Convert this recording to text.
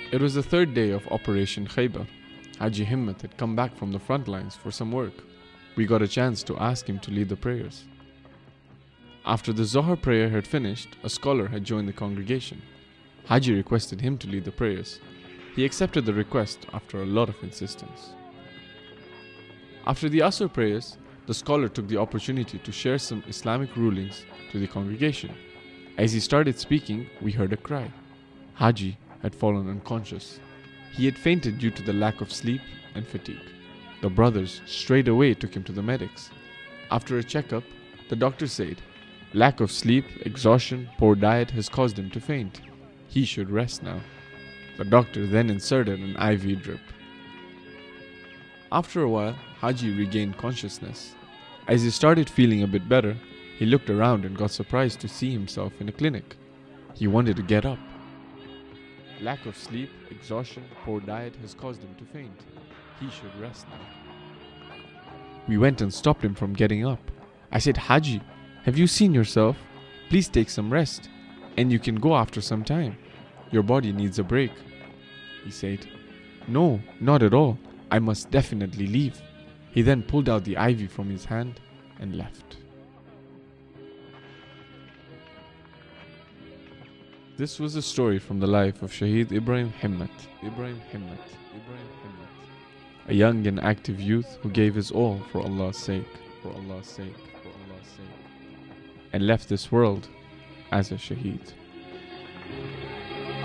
It was the third day of Operation Khaybar. Haji Himmat had come back from the front lines for some work. We got a chance to ask him to lead the prayers. After the Zohar prayer had finished, a scholar had joined the congregation. Haji requested him to lead the prayers. He accepted the request after a lot of insistence. After the Asr prayers, the scholar took the opportunity to share some Islamic rulings to the congregation. As he started speaking, we heard a cry. Haji had fallen unconscious. He had fainted due to the lack of sleep and fatigue. The brothers straight away took him to the medics. After a checkup, the doctor said, lack of sleep, exhaustion, poor diet has caused him to faint. He should rest now. The doctor then inserted an IV drip. After a while, Haji regained consciousness. As he started feeling a bit better, he looked around and got surprised to see himself in a clinic. He wanted to get up. Lack of sleep, exhaustion, poor diet has caused him to faint. He should rest now. We went and stopped him from getting up. I said, Haji, have you seen yourself? Please take some rest, and you can go after some time. Your body needs a break. He said, no, not at all. I must definitely leave. He then pulled out the IV from his hand and left. This was a story from the life of Shaheed Ibrahim Himmat. A young and active youth who gave his all for Allah's sake, and left this world as a Shaheed.